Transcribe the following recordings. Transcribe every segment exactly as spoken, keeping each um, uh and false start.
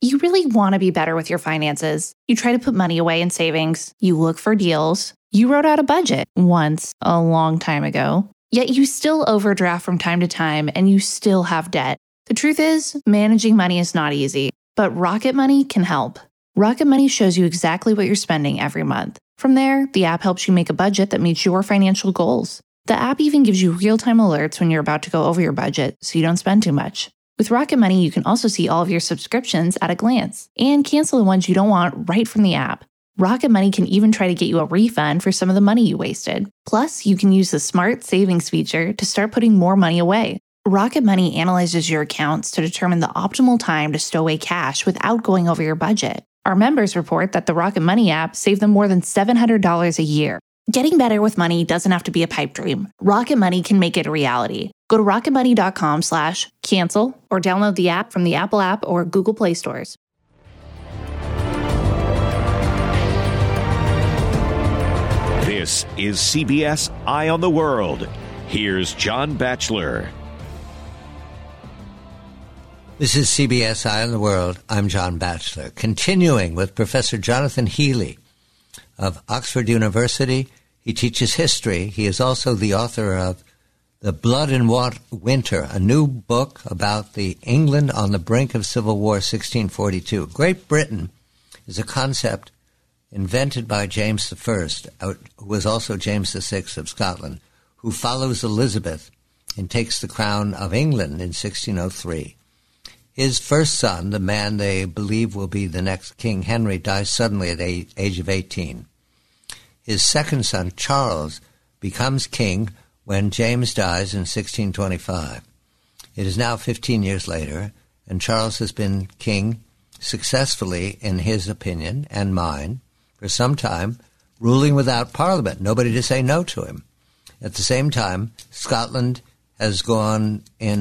You really want to be better with your finances. You try to put money away in savings. You look for deals. You wrote out a budget once, a long time ago. Yet you still overdraft from time to time and you still have debt. The truth is, managing money is not easy, but Rocket Money can help. Rocket Money shows you exactly what you're spending every month. From there, the app helps you make a budget that meets your financial goals. The app even gives you real-time alerts when you're about to go over your budget so you don't spend too much. With Rocket Money, you can also see all of your subscriptions at a glance and cancel the ones you don't want right from the app. Rocket Money can even try to get you a refund for some of the money you wasted. Plus, you can use the Smart Savings feature to start putting more money away. Rocket Money analyzes your accounts to determine the optimal time to stow away cash without going over your budget. Our members report that the Rocket Money app saved them more than seven hundred dollars a year. Getting better with money doesn't have to be a pipe dream. Rocket Money can make it a reality. Go to rocketmoney.com slash cancel or download the app from the Apple app or Google Play stores. This is C B S Eye on the World. Here's John Batchelor. This is C B S Eye on the World. I'm John Batchelor. Continuing with Professor Jonathan Healy of Oxford University. He teaches history. He is also the author of The Blood and Winter, a new book about the England on the brink of civil war, sixteen forty-two. Great Britain is a concept invented by James the First, who was also James the Sixth of Scotland, who follows Elizabeth and takes the crown of England in sixteen oh three. His first son, the man they believe will be the next King Henry, dies suddenly at the age of eighteen. His second son, Charles, becomes king when James dies in sixteen twenty-five. It is now fifteen years later, and Charles has been king successfully, in his opinion and mine, for some time, ruling without parliament, nobody to say no to him. At the same time, Scotland has gone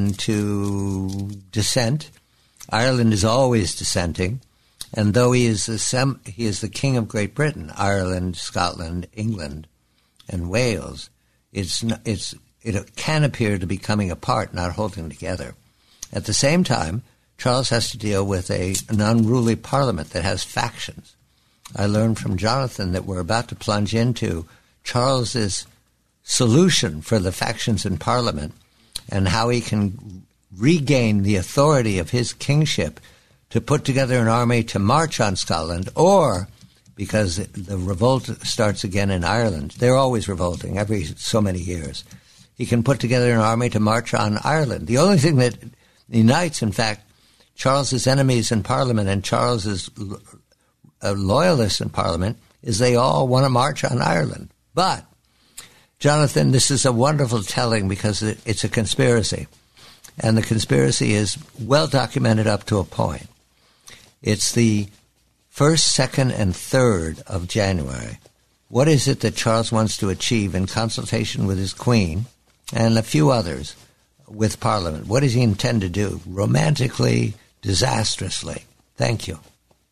into dissent. Ireland is always dissenting. And though he is, the sem- he is the king of Great Britain, Ireland, Scotland, England, and Wales, it's, n- it's, it can appear to be coming apart, not holding together. At the same time, Charles has to deal with a, an unruly parliament that has factions. I learned from Jonathan that we're about to plunge into Charles's solution for the factions in Parliament and how he can regain the authority of his kingship to put together an army to march on Scotland, or, because the revolt starts again in Ireland, they're always revolting every so many years, he can put together an army to march on Ireland. The only thing that unites, in fact, Charles's enemies in Parliament and Charles's uh, loyalists in Parliament is they all want to march on Ireland. But, Jonathan, this is a wonderful telling because it, it's a conspiracy. And the conspiracy is well documented up to a point. It's the first, second, and third of January. What is it that Charles wants to achieve in consultation with his queen and a few others with Parliament? What does he intend to do? Romantically, disastrously. Thank you.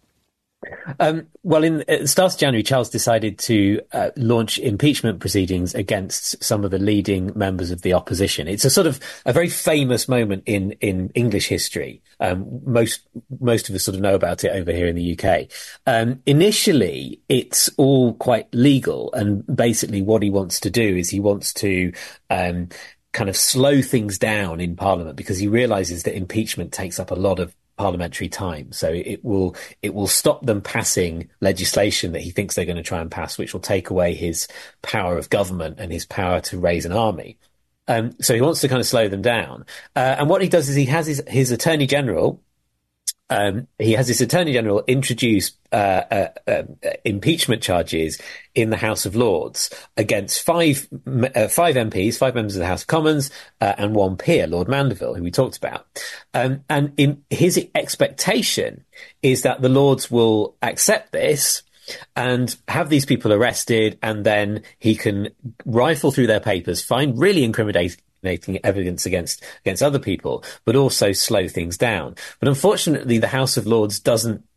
Um, well, in at the start of January, Charles decided to uh, launch impeachment proceedings against some of the leading members of the opposition. It's a sort of a very famous moment in, in English history. Um, most most of us sort of know about it over here in the U K. Um, initially, it's all quite legal, and basically what he wants to do is he wants to um, kind of slow things down in Parliament, because he realises that impeachment takes up a lot of parliamentary time. So it will it will stop them passing legislation that he thinks they're going to try and pass, which will take away his power of government and his power to raise an army. Um, so he wants to kind of slow them down. Uh, and what he does is he has his, his Attorney General, um, he has his Attorney General introduce uh, uh, uh, impeachment charges in the House of Lords against five uh, five M Ps, five members of the House of Commons, uh, and one peer, Lord Mandeville, who we talked about. Um, and in his expectation is that the Lords will accept this and have these people arrested, and then he can rifle through their papers, find really incriminating evidence against against other people, but also slow things down. But unfortunately, the House of Lords doesn't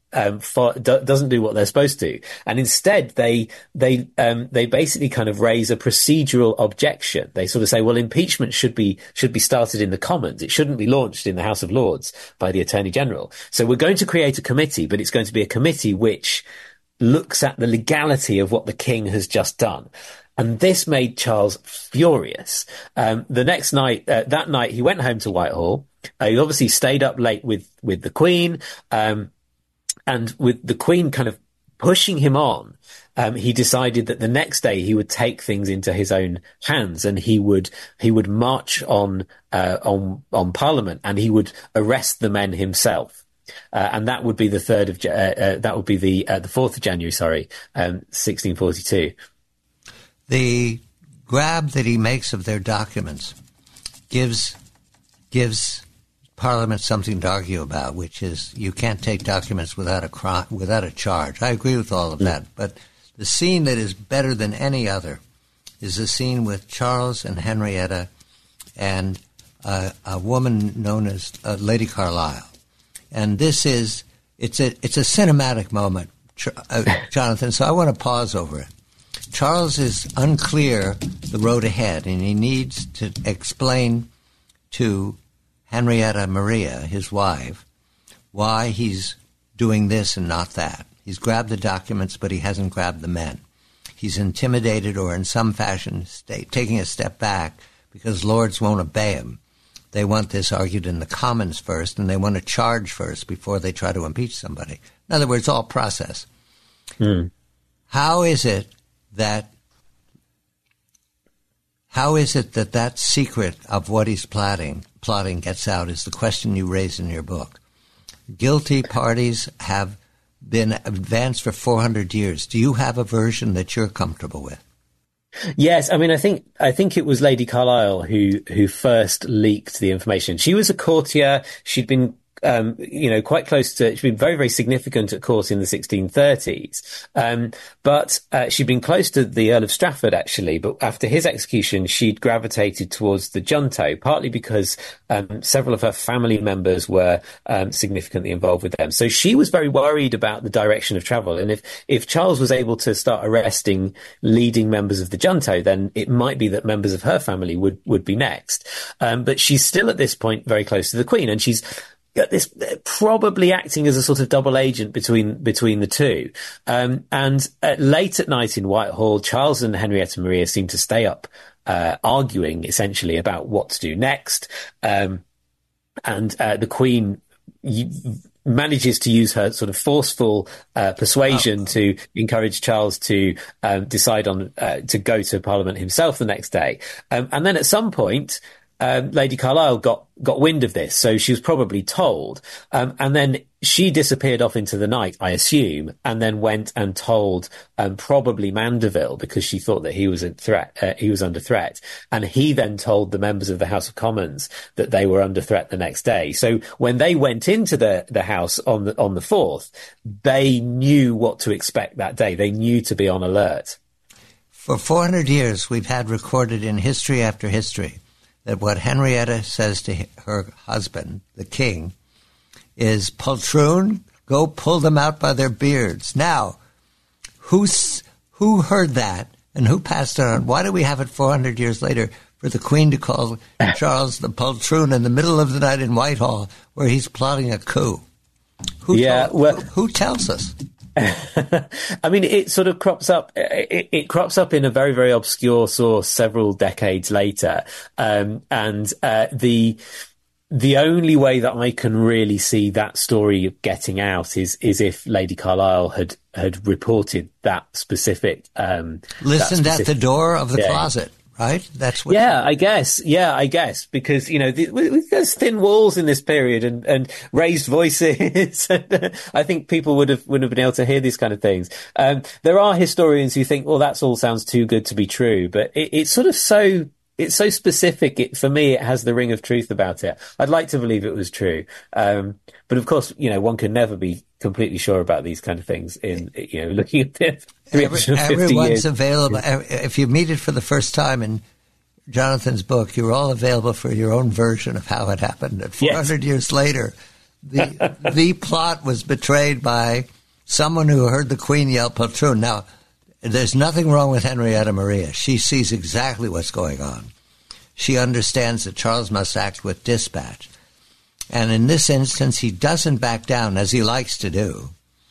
um, for, do, doesn't do what they're supposed to, and instead they they um, they basically kind of raise a procedural objection. They sort of say, well, impeachment should be should be started in the Commons. It shouldn't be launched in the House of Lords by the Attorney General. So we're going to create a committee, but it's going to be a committee which looks at the legality of what the king has just done. And this made Charles furious. Um, the next night, uh, that night, he went home to Whitehall. Uh, he obviously stayed up late with, with the Queen, um, and with the Queen kind of pushing him on, um, he decided that the next day he would take things into his own hands, and he would, he would march on, uh, on, on Parliament, and he would arrest the men himself. Uh, and that would be the third of, uh, uh, that would be the, uh, the fourth of January, sorry, um, sixteen forty-two. The grab that he makes of their documents gives gives Parliament something to argue about, which is you can't take documents without a crime, without a charge. I agree with all of that, but the scene that is better than any other is the scene with Charles and Henrietta and uh, a woman known as uh, Lady Carlisle, and this is it's a it's a cinematic moment, uh, Jonathan. So I want to pause over it. Charles is unclear the road ahead, and he needs to explain to Henrietta Maria, his wife, why he's doing this and not that. He's grabbed the documents, but he hasn't grabbed the men. He's intimidated or in some fashion stay, taking a step back because Lords won't obey him. They want this argued in the Commons first, and they want to charge first before they try to impeach somebody. In other words, all process. Mm. How is it that how is it that that secret of what he's plotting plotting gets out is the question you raise in your book. Guilty parties have been advanced for four hundred years. Do you have a version that you're comfortable with? Yes, I mean, I think I think it was Lady Carlisle who who first leaked the information. She was a courtier. She'd been Um, you know, quite close to, she'd been very, very significant at court in the sixteen thirties. Um, but, uh, she'd been close to the Earl of Strafford, actually. But after his execution, she'd gravitated towards the junto, partly because, um, several of her family members were, um, significantly involved with them. So she was very worried about the direction of travel. And if, if Charles was able to start arresting leading members of the junto, then it might be that members of her family would, would be next. Um, but she's still at this point very close to the Queen, and she's, this probably acting as a sort of double agent between between the two. Um, and uh, late at night in Whitehall, Charles and Henrietta Maria seem to stay up uh, arguing essentially about what to do next. Um, and uh, the Queen y- manages to use her sort of forceful uh, persuasion oh. to encourage Charles to um, decide on uh, to go to Parliament himself the next day. Um, and then at some point, Um, Lady Carlisle got, got wind of this, so she was probably told. Um, and then she disappeared off into the night, I assume, and then went and told, um, probably Mandeville, because she thought that he was a threat, uh, he was under threat. And he then told the members of the House of Commons that they were under threat the next day. So when they went into the, the House on the, on the fourth, they knew what to expect that day. They knew to be on alert. For four hundred years, we've had recorded in history after history that what Henrietta says to her husband, the king, is, poltroon, go pull them out by their beards. Now, who's, who heard that and who passed it on? Why do we have it four hundred years later for the Queen to call Charles the poltroon in the middle of the night in Whitehall where he's plotting a coup? Who, yeah, told, well, who, who tells us? I mean, it sort of crops up, it, it crops up in a very, very obscure source several decades later. Um, and, uh, the, the only way that I can really see that story getting out is, is if Lady Carlisle had, had reported that specific, um, listened that specific, at the door of the yeah. closet. Right? That's what. Yeah, I guess. Yeah, I guess because you know the, there's thin walls in this period and, and raised voices. and, uh, I think people would have would have been able to hear these kind of things. Um, there are historians who think, well, that's all sounds too good to be true, but it, it's sort of so. It's so specific. It, for me, it has the ring of truth about it. I'd like to believe it was true. Um, but of course, you know, one can never be completely sure about these kind of things in, you know, looking at it. Every, everyone's years. available. If you meet it for the first time in Jonathan's book, you're all available for your own version of how it happened. And four hundred yes. years later, the the plot was betrayed by someone who heard the Queen yell "Poltroon." Now, there's nothing wrong with Henrietta Maria. She sees exactly what's going on. She understands that Charles must act with dispatch. And in this instance, he doesn't back down, as he likes to do,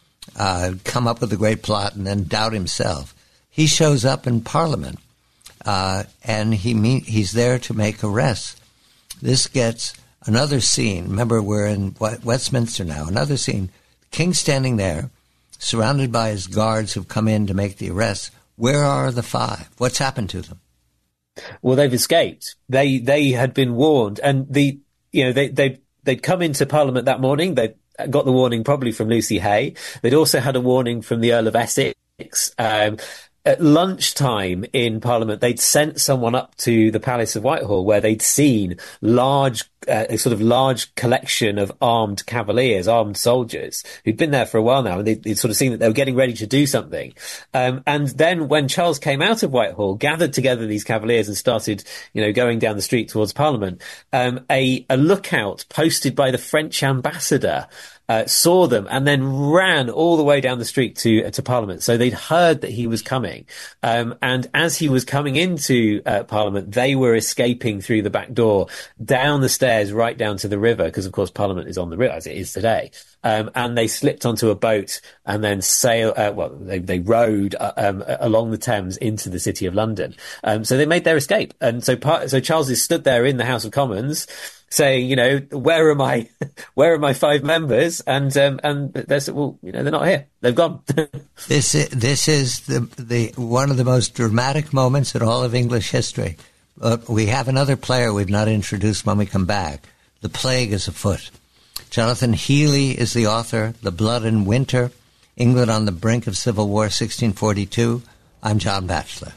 uh, come up with a great plot and then doubt himself. He shows up in Parliament, uh, and he meet, he's there to make arrests. This gets another scene. Remember, we're in Westminster now. Another scene. The King's standing there, surrounded by his guards who've come in to make the arrests. Where are the five? What's happened to them? Well, they've escaped. They they had been warned, and the you know they they they'd come into Parliament that morning. They got the warning probably from Lucy Hay. They'd also had a warning from the Earl of Essex. Um, At lunchtime in Parliament, they'd sent someone up to the Palace of Whitehall where they'd seen large, uh, a sort of large collection of armed cavaliers, armed soldiers who'd been there for a while now, and they'd, they'd sort of seen that they were getting ready to do something. Um, and then when Charles came out of Whitehall, gathered together these cavaliers and started, you know, going down the street towards Parliament, um, a, a lookout posted by the French ambassador Uh, saw them and then ran all the way down the street to uh, to Parliament. So they'd heard that he was coming. Um, and as he was coming into uh, Parliament, they were escaping through the back door, down the stairs, right down to the river, because, of course, Parliament is on the river, as it is today. Um, and they slipped onto a boat and then sail, uh, well, they, they rowed uh, um, along the Thames into the City of London. Um, so they made their escape. And so, part, so Charles is stood there in the House of Commons, saying, you know, where are my, where are my five members? And um, and they said, well, you know, they're not here. They've gone. This is, this is the the one of the most dramatic moments in all of English history. Uh, we have another player we've not introduced when we come back. The plague is afoot. Jonathan Healey is the author. The Blood and Winter, England on the Brink of Civil War, sixteen forty-two. I'm John Batchelor.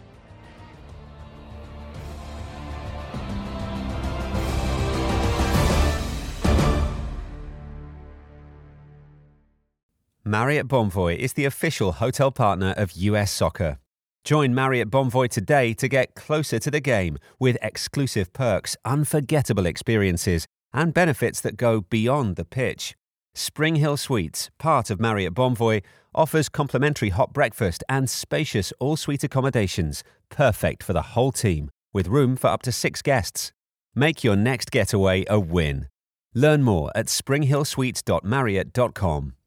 Marriott Bonvoy is the official hotel partner of U S Soccer. Join Marriott Bonvoy today to get closer to the game with exclusive perks, unforgettable experiences, and benefits that go beyond the pitch. Spring Hill Suites, part of Marriott Bonvoy, offers complimentary hot breakfast and spacious all-suite accommodations, perfect for the whole team, with room for up to six guests. Make your next getaway a win. Learn more at spring hill suites dot marriott dot com.